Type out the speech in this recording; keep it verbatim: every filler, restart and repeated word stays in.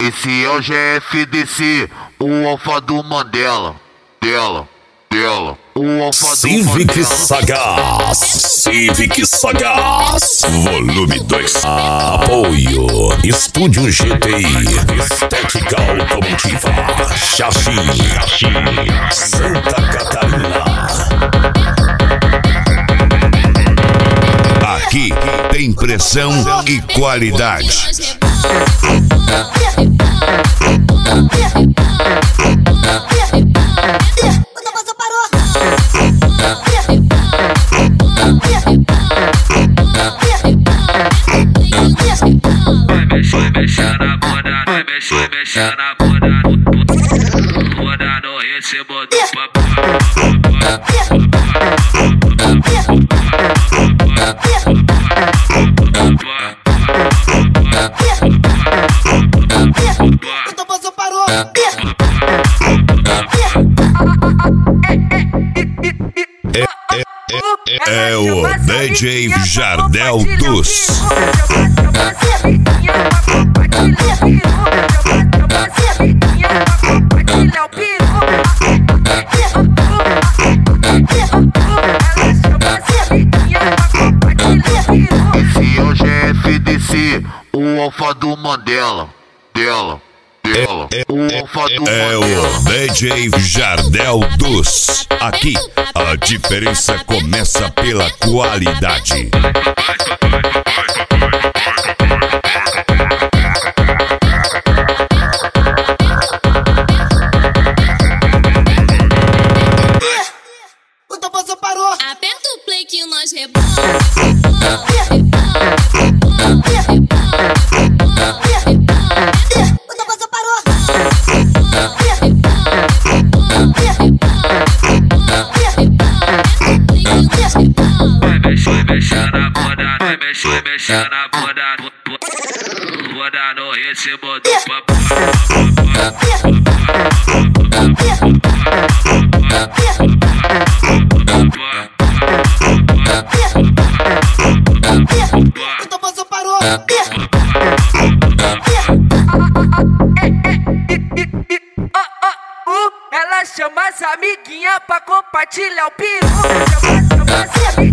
Esse é o G F D C, o alfa do Mandela. Dela, dela, o alfa do Mandela. Civic Sagaz, Civic Sagaz, volume dois. Apoio, Estúdio G T I, Estética Automotiva, Xaxim, Santa Catarina. Aqui tem pressão e qualidade. Vai mexer na bunda, vai mexer, mexer na bunda. Bunda no ritmo do papai. Então você parou. É o D J Jardel dos. Esse é o G F D C, o alfa do Mandela. Dela, dela, o alfa do É Mandela. o D J Jardel dos. Aqui a diferença começa pela qualidade. Então você parou. Aperta o play que nós rebola. Então você parou. Vai mexer, mexer na bunda, vai mexer, mexer na bunda. Bunda no ritmo do Então você parou. Ela chama as amiguinhas pra compartilhar o peru. Chama, chama as amiguinhas.